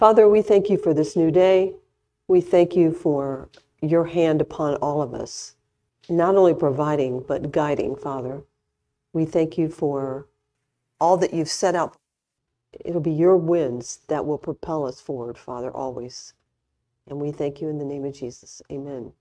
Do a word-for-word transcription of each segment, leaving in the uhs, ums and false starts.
Father, we thank you for this new day. We thank you for your hand upon all of us, not only providing, but guiding, Father. We thank you for all that you've set out. It'll be your winds that will propel us forward, Father, always. And we thank you in the name of Jesus. Amen.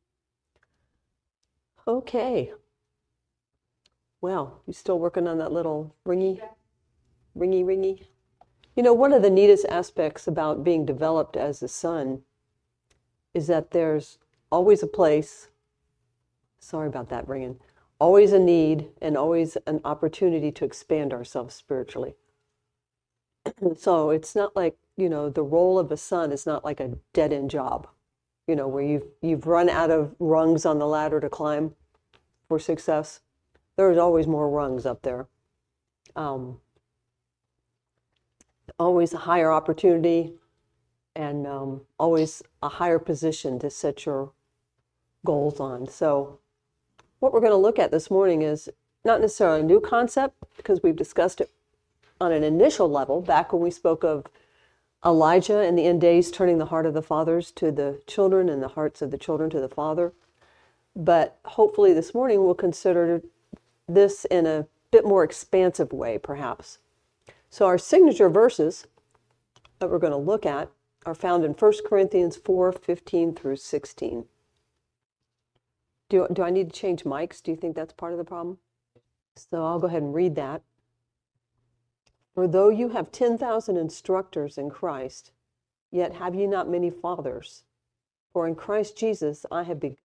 Okay. Well, you still working on that little ringy, ringy, ringy? You know, one of the neatest aspects about being developed as a son is that there's always a place, sorry about that ringing, always a need and always an opportunity to expand ourselves spiritually. So it's not like, you know, the role of a son is not like a dead-end job, you know, where you've, you've run out of rungs on the ladder to climb for success. There's always more rungs up there. Um, always a higher opportunity and um, always a higher position to set your goals on. So what we're going to look at this morning is not necessarily a new concept, because we've discussed it on an initial level back when we spoke of Elijah in the end days turning the heart of the fathers to the children and the hearts of the children to the father. But hopefully this morning we'll consider this in a bit more expansive way, perhaps. So our signature verses that we're going to look at are found in First Corinthians four, fifteen through sixteen. Do, do I need to change mics? Do you think that's part of the problem? So I'll go ahead and read that. For though you have ten thousand instructors in Christ, yet have ye not many fathers. For in Christ Jesus I have begun.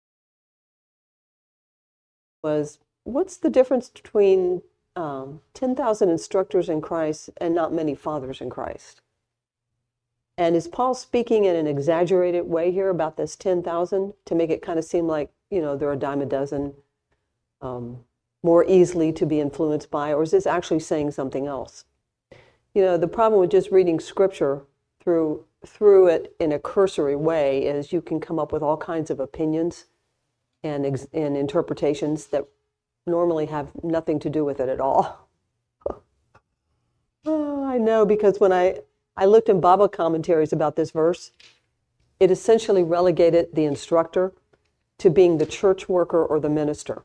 Was, what's the difference between um, ten thousand instructors in Christ and not many fathers in Christ? And is Paul speaking in an exaggerated way here about this ten thousand to make it kind of seem like, you know, there are a dime a dozen um, more easily to be influenced by, or is this actually saying something else? You know, the problem with just reading scripture through through it in a cursory way is you can come up with all kinds of opinions and, ex- and interpretations that normally have nothing to do with it at all. Oh, I know, because when I, I looked in Bible commentaries about this verse, it essentially relegated the instructor to being the church worker or the minister.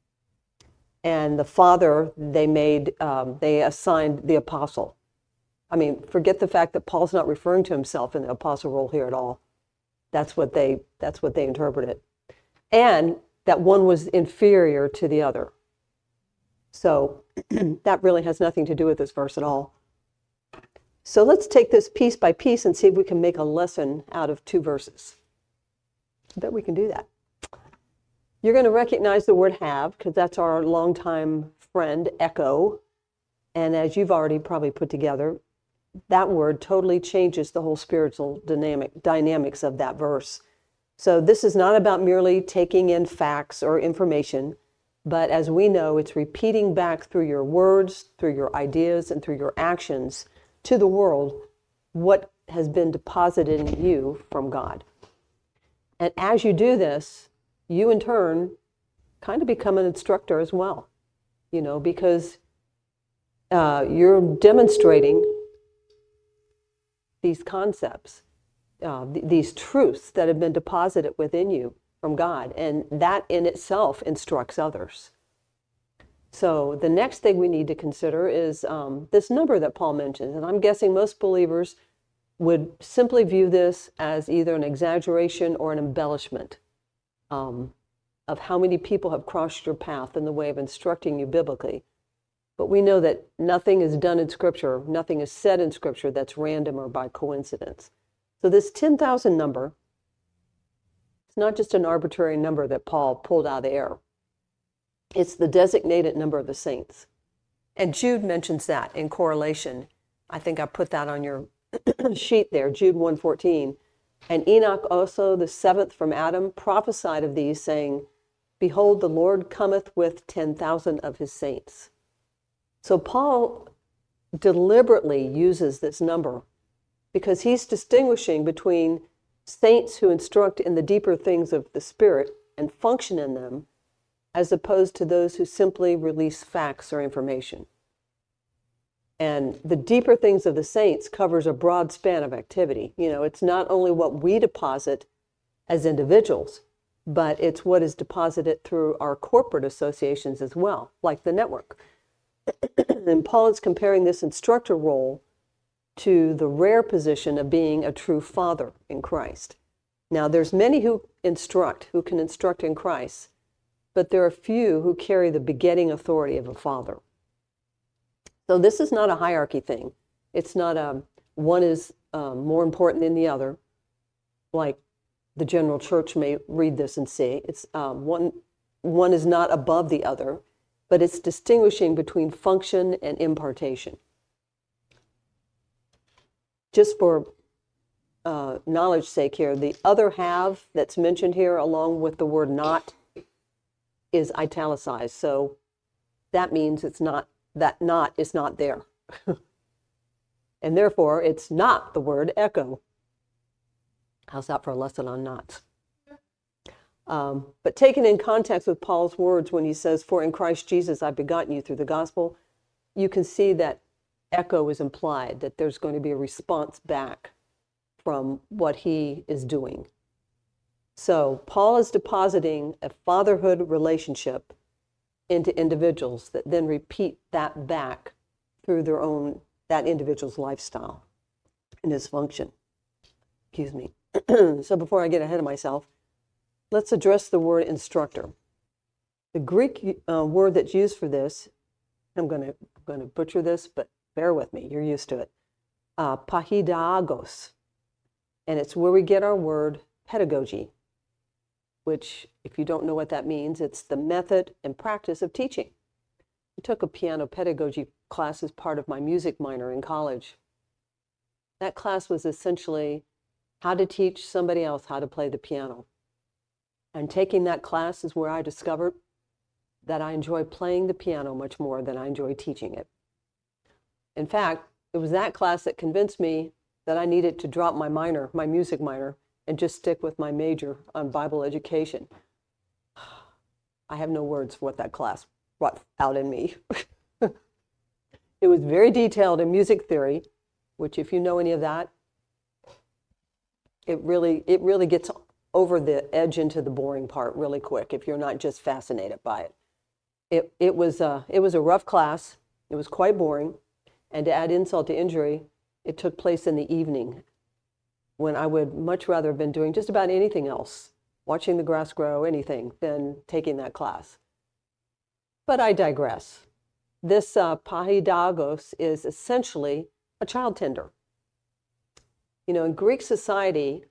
And the father, they made, um, they assigned the apostle. I mean, forget the fact that Paul's not referring to himself in the apostle role here at all. That's what they, that's what they interpreted. And that one was inferior to the other. So that really has nothing to do with this verse at all. So let's take this piece by piece and see if we can make a lesson out of two verses. I bet we can do that. You're going to recognize the word have, because that's our longtime friend, echo. And as you've already probably put together, that word totally changes the whole spiritual dynamic dynamics of that verse. So this is not about merely taking in facts or information, but as we know, it's repeating back through your words, through your ideas, and through your actions to the world what has been deposited in you from God. And as you do this, you in turn kind of become an instructor as well, you know, because uh, you're demonstrating these concepts, uh, th- these truths that have been deposited within you from God, and that in itself instructs others. So the next thing we need to consider is um, this number that Paul mentions, and I'm guessing most believers would simply view this as either an exaggeration or an embellishment um, of how many people have crossed your path in the way of instructing you biblically. But we know that nothing is done in Scripture, nothing is said in Scripture that's random or by coincidence. So this ten thousand number, it's not just an arbitrary number that Paul pulled out of the air. It's the designated number of the saints. And Jude mentions that in correlation. I think I put that on your sheet there, Jude one fourteen. And Enoch also, the seventh from Adam, prophesied of these, saying, Behold, the Lord cometh with ten thousand of his saints. So Paul deliberately uses this number because he's distinguishing between saints who instruct in the deeper things of the Spirit and function in them, as opposed to those who simply release facts or information. And the deeper things of the saints covers a broad span of activity. You know, it's not only what we deposit as individuals, but it's what is deposited through our corporate associations as well, like the network. And Paul is comparing this instructor role to the rare position of being a true father in Christ. Now, there's many who instruct, who can instruct in Christ, but there are few who carry the begetting authority of a father. So this is not a hierarchy thing. It's not a, one is um, more important than the other, like the general church may read this and see. It's um, one, one is not above the other, but it's distinguishing between function and impartation. Just for uh, knowledge's sake here, the other have that's mentioned here along with the word not is italicized. So that means it's not, that not is not there. And therefore, it's not the word echo. How's that for a lesson on knots? Um, but taken in context with Paul's words when he says, "For in Christ Jesus I've begotten you through the gospel," you can see that echo is implied, that there's going to be a response back from what he is doing. So Paul is depositing a fatherhood relationship into individuals that then repeat that back through their own, that individual's lifestyle and his function. Excuse me. So before I get ahead of myself, let's address the word instructor. The Greek uh, word that's used for this, I'm going to going to butcher this, but bear with me, you're used to it. Uh, paidiagos. And it's where we get our word pedagogy, which, if you don't know what that means, it's the method and practice of teaching. I took a piano pedagogy class as part of my music minor in college. That class was essentially how to teach somebody else how to play the piano. And taking that class is where I discovered that I enjoy playing the piano much more than I enjoy teaching it. In fact, it was that class that convinced me that I needed to drop my minor, my music minor, and just stick with my major on Bible education. I have no words for what that class brought out in me. It was very detailed in music theory, which, if you know any of that, it really, it really gets over the edge into the boring part really quick if you're not just fascinated by it. It, it was a, it was a rough class. It was quite boring. And to add insult to injury, it took place in the evening when I would much rather have been doing just about anything else, watching the grass grow, anything, than taking that class. But I digress. This uh, paidiagos is essentially a child tender. You know, in Greek society,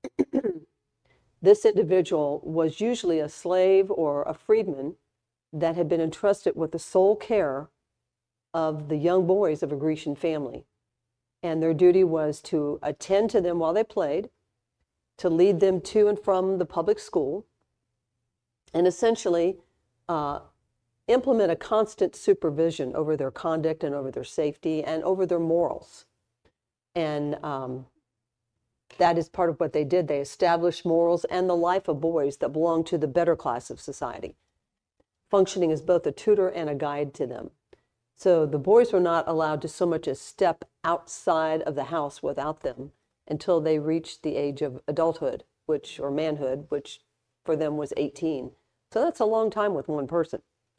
this individual was usually a slave or a freedman that had been entrusted with the sole care of the young boys of a Grecian family. And their duty was to attend to them while they played, to lead them to and from the public school, and essentially uh, implement a constant supervision over their conduct and over their safety and over their morals. And um, that is part of what they did. They established morals and the life of boys that belonged to the better class of society, functioning as both a tutor and a guide to them. So the boys were not allowed to so much as step outside of the house without them until they reached the age of adulthood, which, or manhood, which for them was eighteen. So that's a long time with one person.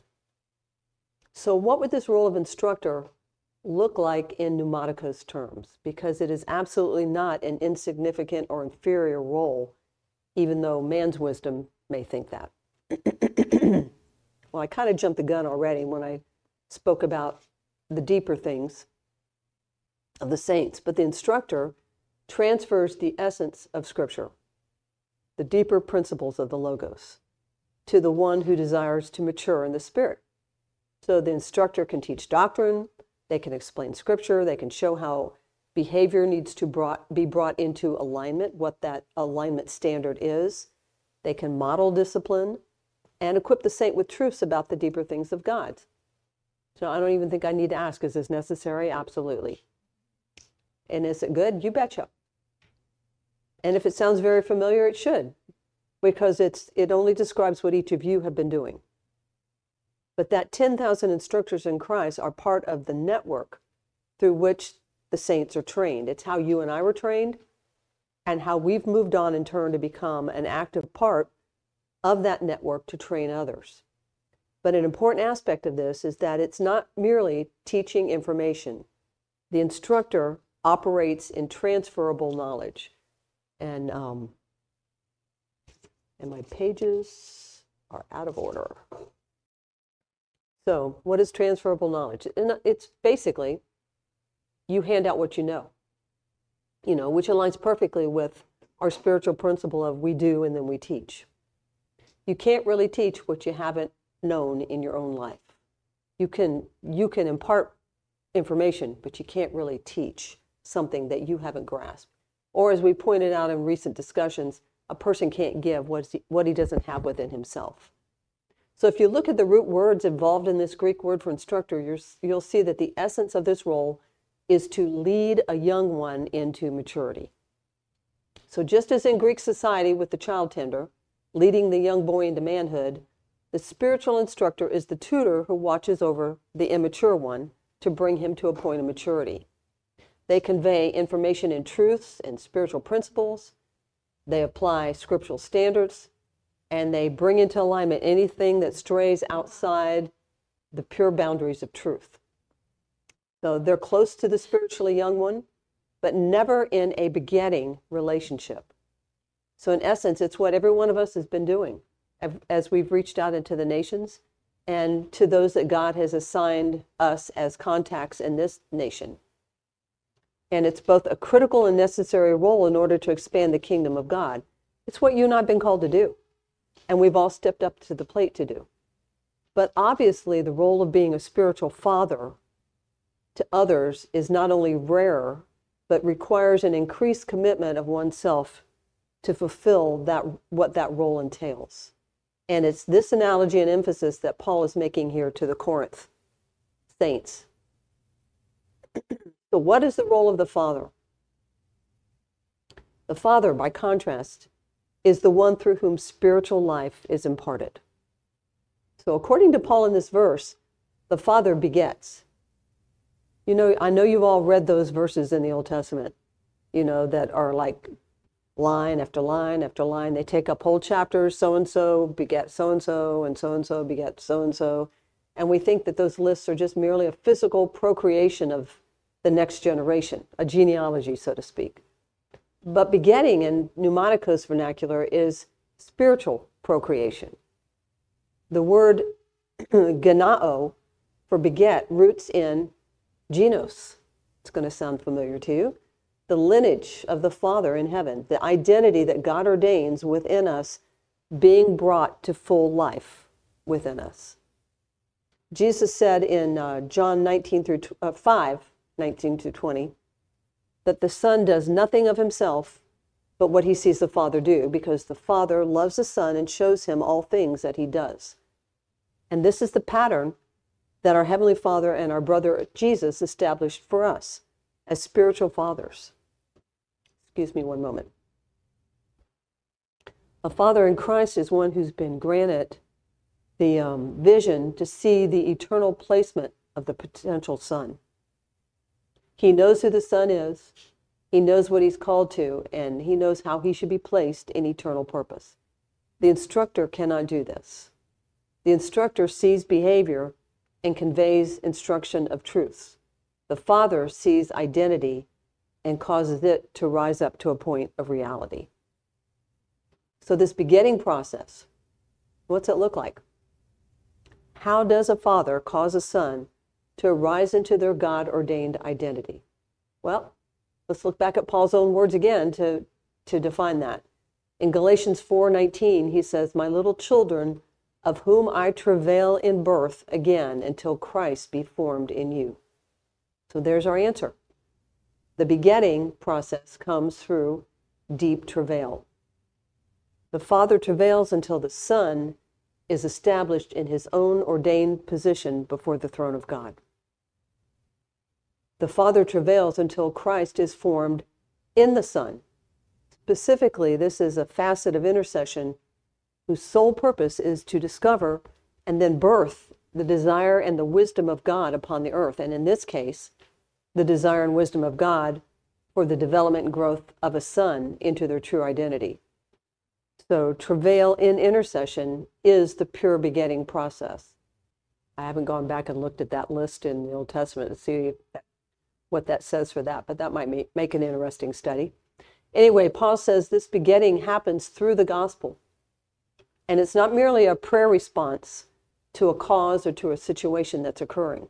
So what would this role of instructor look like in pneumatica's terms? Because it is absolutely not an insignificant or inferior role, even though man's wisdom may think that. Well, I kind of jumped the gun already when I spoke about the deeper things of the saints, but the instructor transfers the essence of Scripture, the deeper principles of the Logos, to the one who desires to mature in the Spirit. So the instructor can teach doctrine, they can explain Scripture, they can show how behavior needs to brought, be brought into alignment, what that alignment standard is. They can model discipline and equip the saint with truths about the deeper things of God. So I don't even think I need to ask, is this necessary? Absolutely. And is it good? You betcha. And if it sounds very familiar, it should, because it's it only describes what each of you have been doing. But that ten thousand instructors in Christ are part of the network through which the saints are trained. It's how you and I were trained and how we've moved on in turn to become an active part of that network to train others. But an important aspect of this is that it's not merely teaching information. The instructor operates in transferable knowledge. And, um, and my pages are out of order. So what is transferable knowledge? And it's basically you hand out what you know, you know, which aligns perfectly with our spiritual principle of we do and then we teach. You can't really teach what you haven't known in your own life. You can, you can impart information, but you can't really teach something that you haven't grasped. Or as we pointed out in recent discussions, a person can't give what he, what he doesn't have within himself. So if you look at the root words involved in this Greek word for instructor, you're, you'll see that the essence of this role is to lead a young one into maturity. So just as in Greek society with the child tender, leading the young boy into manhood, the spiritual instructor is the tutor who watches over the immature one to bring him to a point of maturity. They convey information in truths and spiritual principles. They apply scriptural standards, and they bring into alignment anything that strays outside the pure boundaries of truth. So they're close to the spiritually young one, but never in a begetting relationship. So in essence, it's what every one of us has been doing as we've reached out into the nations and to those that God has assigned us as contacts in this nation. And it's both a critical and necessary role in order to expand the kingdom of God. It's what you and I have been called to do. And we've all stepped up to the plate to do. But obviously, the role of being a spiritual father to others is not only rare, but requires an increased commitment of oneself to fulfill that what that role entails. And it's this analogy and emphasis that Paul is making here to the Corinth saints. So what is the role of the father? The father, by contrast, is the one through whom spiritual life is imparted. So according to Paul in this verse, the father begets. You know, I know you've all read those verses in the Old Testament, you know, that are like line after line after line. They take up whole chapters, so-and-so beget so-and-so, and so-and-so beget so-and-so. And we think that those lists are just merely a physical procreation of the next generation, a genealogy, so to speak. But begetting in pneumaticos vernacular is spiritual procreation. The word genao for beget roots in genos. It's going to sound familiar to you. The lineage of the Father in heaven, the identity that God ordains within us being brought to full life within us. Jesus said in uh, John nineteen through uh, five, nineteen to twenty, that the Son does nothing of himself but what he sees the Father do, because the Father loves the Son and shows him all things that he does. And this is the pattern that our Heavenly Father and our brother Jesus established for us as spiritual fathers. Excuse me one moment. A father in Christ is one who's been granted the um, vision to see the eternal placement of the potential son. He knows who the son is, he knows what he's called to, and he knows how he should be placed in eternal purpose. The instructor cannot do this. The instructor sees behavior and conveys instruction of truths. The father sees identity and causes it to rise up to a point of reality. So this begetting process, what's it look like? How does a father cause a son to arise into their God-ordained identity? Well, let's look back at Paul's own words again to, to define that. In Galatians four nineteen, he says, "My little children, of whom I travail in birth again until Christ be formed in you." So there's our answer. The begetting process comes through deep travail. The Father travails until the Son is established in his own ordained position before the throne of God. The Father travails until Christ is formed in the Son. Specifically, this is a facet of intercession whose sole purpose is to discover and then birth the desire and the wisdom of God upon the earth. And in this case, the desire and wisdom of God for the development and growth of a son into their true identity. So travail in intercession is the pure begetting process. I haven't gone back and looked at that list in the Old Testament to see that, what that says for that, but that might make, make an interesting study. Anyway, Paul says this begetting happens through the gospel. And it's not merely a prayer response to a cause or to a situation that's occurring.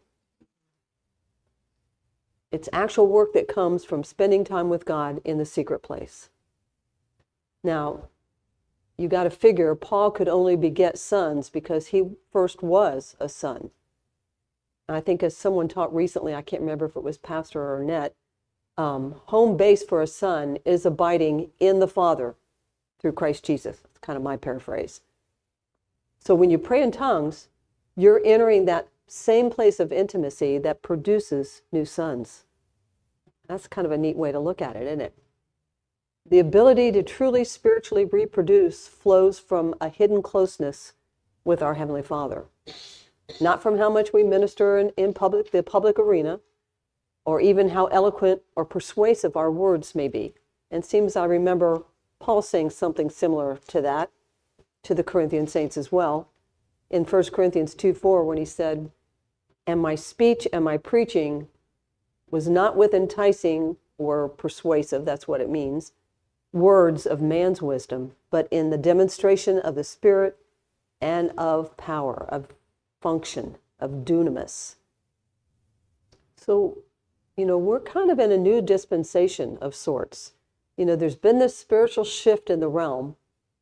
It's actual work that comes from spending time with God in the secret place. Now, you got to figure Paul could only beget sons because he first was a son. And I think as someone taught recently, I can't remember if it was Pastor or Annette, um, home base for a son is abiding in the Father through Christ Jesus. That's kind of my paraphrase. So when you pray in tongues, you're entering that same place of intimacy that produces new sons. That's kind of a neat way to look at it, isn't it? The ability to truly spiritually reproduce flows from a hidden closeness with our Heavenly Father. Not from how much we minister in, in public, the public arena, or even how eloquent or persuasive our words may be. And it seems I remember Paul saying something similar to that, to the Corinthian saints as well, in First Corinthians two four, when he said, "And my speech and my preaching was not with enticing or persuasive," that's what it means, "words of man's wisdom, but in the demonstration of the Spirit and of power, of function, of dunamis." So, you know, we're kind of in a new dispensation of sorts. You know, there's been this spiritual shift in the realm,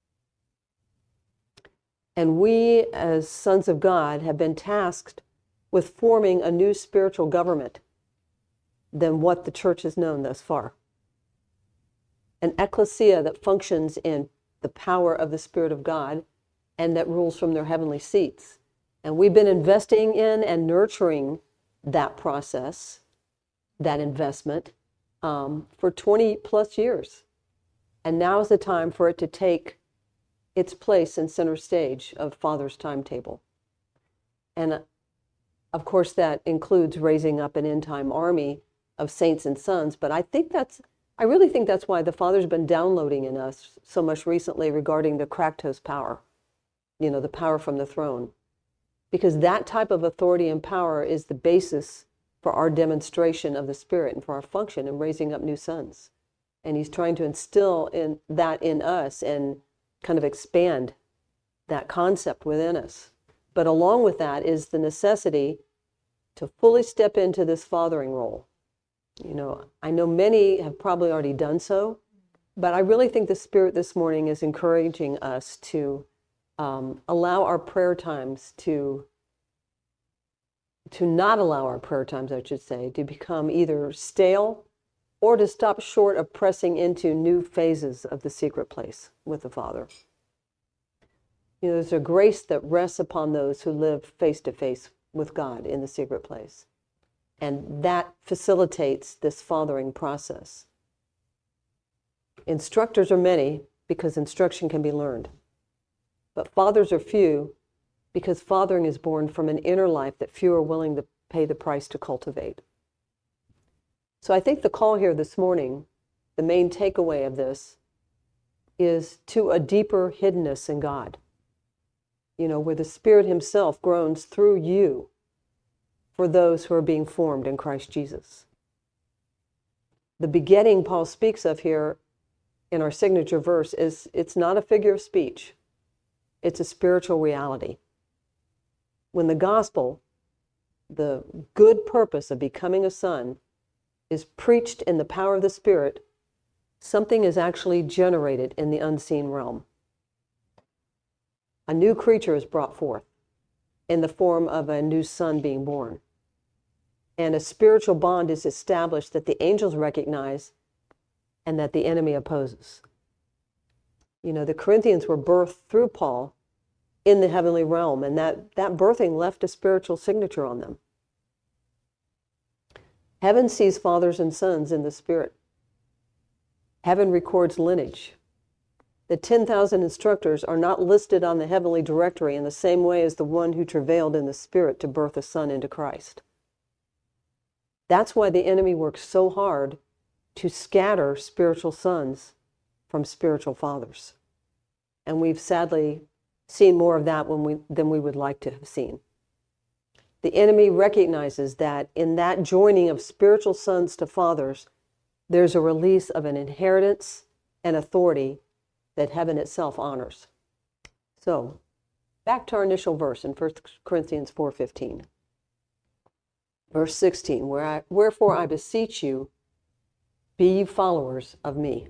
and we, as sons of God, have been tasked with forming a new spiritual government than what the church has known thus far. An ecclesia that functions in the power of the Spirit of God and that rules from their heavenly seats. And we've been investing in and nurturing that process, that investment, um, for twenty plus years. And now is the time for it to take its place in center stage of Father's timetable. And uh, of course, that includes raising up an end-time army of saints and sons. But I think that's, I really think that's why the Father's been downloading in us so much recently regarding the Kratos power, you know, the power from the throne. Because that type of authority and power is the basis for our demonstration of the Spirit and for our function in raising up new sons. And he's trying to instill in that in us and kind of expand that concept within us. But along with that is the necessity to fully step into this fathering role. You know, I know many have probably already done so, but I really think the Spirit this morning is encouraging us to um, allow our prayer times to, to not allow our prayer times, I should say, to become either stale or to stop short of pressing into new phases of the secret place with the Father. You know, there's a grace that rests upon those who live face to face with God in the secret place. And that facilitates this fathering process. Instructors are many because instruction can be learned. But fathers are few because fathering is born from an inner life that few are willing to pay the price to cultivate. So I think the call here this morning, the main takeaway of this, is to a deeper hiddenness in God. You know, where the Spirit himself groans through you for those who are being formed in Christ Jesus. The begetting Paul speaks of here in our signature verse is, it's not a figure of speech. It's a spiritual reality. When the gospel, the good purpose of becoming a son, is preached in the power of the Spirit, something is actually generated in the unseen realm. A new creature is brought forth in the form of a new son being born. And a spiritual bond is established that the angels recognize and that the enemy opposes. You know, the Corinthians were birthed through Paul in the heavenly realm, and that, that birthing left a spiritual signature on them. Heaven sees fathers and sons in the Spirit. Heaven records lineage. The ten thousand instructors are not listed on the heavenly directory in the same way as the one who travailed in the Spirit to birth a son into Christ. That's why the enemy works so hard to scatter spiritual sons from spiritual fathers. And we've sadly seen more of that when we, than we would like to have seen. The enemy recognizes that in that joining of spiritual sons to fathers, there's a release of an inheritance and authority that heaven itself honors. So, back to our initial verse in First Corinthians four fifteen. Verse sixteen, where I, wherefore I beseech you, be ye followers of me.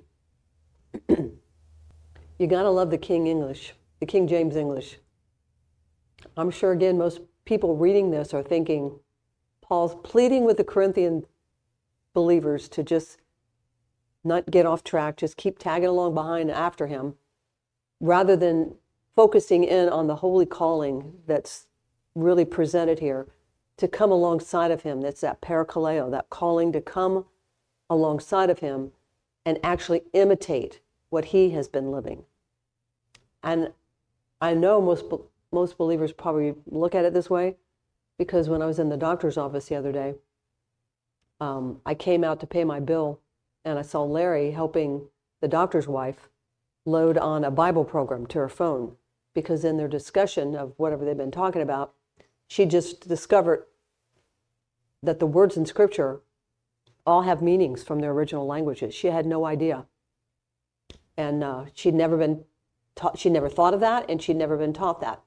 You got to love the King English, the King James English. I'm sure, again, most people reading this are thinking, Paul's pleading with the Corinthian believers to just not get off track, just keep tagging along behind after him, rather than focusing in on the holy calling that's really presented here, to come alongside of him. That's that parakaleo, that calling to come alongside of him and actually imitate what he has been living. And I know most most believers probably look at it this way, because when I was in the doctor's office the other day, um, I came out to pay my bill, and I saw Larry helping the doctor's wife load on a Bible program to her phone, because in their discussion of whatever they've been talking about, she just discovered that the words in Scripture all have meanings from their original languages. She had no idea. And uh, she'd never been taught, she'd never thought of that, and she'd never been taught that.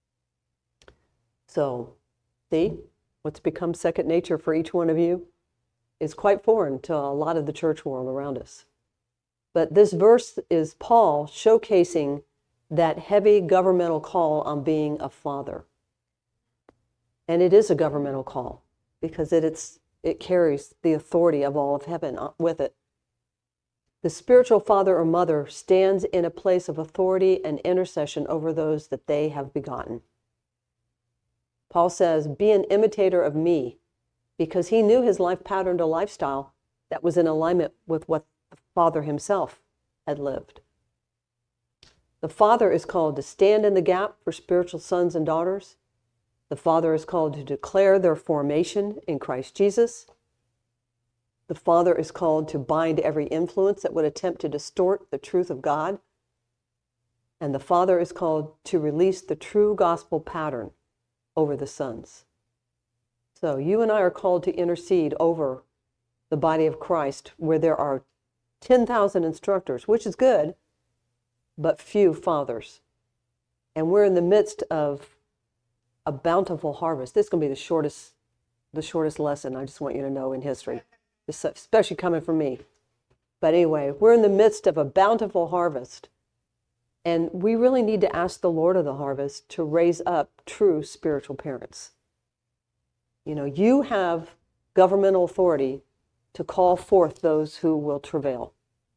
So, see, what's become second nature for each one of you is quite foreign to a lot of the church world around us. But this verse is Paul showcasing that heavy governmental call on being a father. And it is a governmental call, because it, it's, it carries the authority of all of heaven with it. The spiritual father or mother stands in a place of authority and intercession over those that they have begotten. Paul says, be an imitator of me, because he knew his life patterned a lifestyle that was in alignment with what the Father himself had lived. The Father is called to stand in the gap for spiritual sons and daughters. The Father is called to declare their formation in Christ Jesus. The Father is called to bind every influence that would attempt to distort the truth of God. And the Father is called to release the true gospel pattern over the sons. So you and I are called to intercede over the body of Christ, where there are ten thousand instructors, which is good, but few fathers. And we're in the midst of a bountiful harvest. This is going to be the shortest, the shortest lesson, I just want you to know, in history, especially coming from me. But anyway, we're in the midst of a bountiful harvest. And we really need to ask the Lord of the harvest to raise up true spiritual parents. You know, you have governmental authority to call forth those who will travail.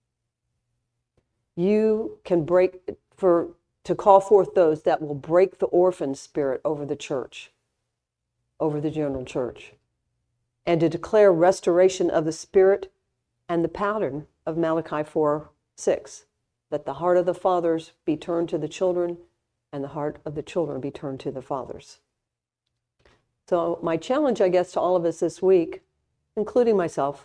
You can break, for to call forth those that will break the orphan spirit over the church, over the general church, and to declare restoration of the spirit and the pattern of Malachi four six. Let the heart of the fathers be turned to the children, and the heart of the children be turned to the fathers. So my challenge, I guess, to all of us this week, including myself,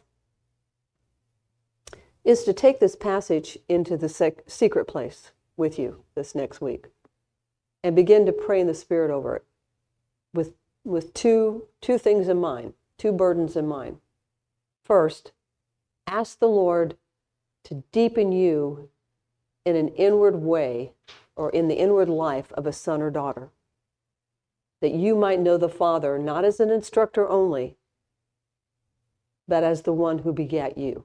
is to take this passage into the sec- secret place with you this next week and begin to pray in the Spirit over it with, with two, two things in mind, two burdens in mind. First, ask the Lord to deepen you in an inward way, or in the inward life of a son or daughter, that you might know the Father not as an instructor only, but as the one who begat you.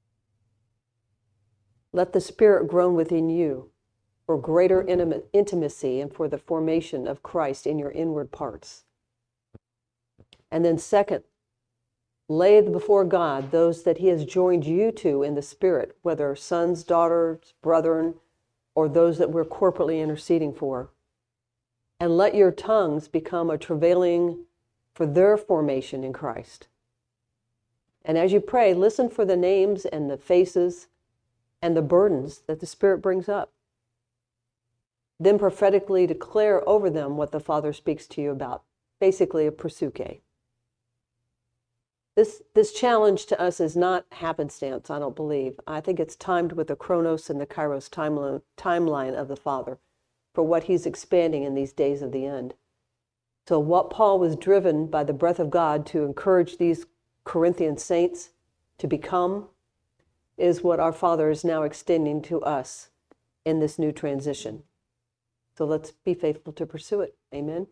Let the Spirit groan within you for greater intima- intimacy and for the formation of Christ in your inward parts. And then second, lay before God those that he has joined you to in the Spirit, whether sons, daughters, brethren, or those that we're corporately interceding for. And let your tongues become a travailing for their formation in Christ. And as you pray, listen for the names and the faces and the burdens that the Spirit brings up. Then prophetically declare over them what the Father speaks to you about, basically a pursuke. This, this challenge to us is not happenstance, I don't believe. I think it's timed with the Chronos and the Kairos timeline, timeline of the Father for what he's expanding in these days of the end. So what Paul was driven by the breath of God to encourage these Corinthian saints to become is what our Father is now extending to us in this new transition. So let's be faithful to pursue it. Amen.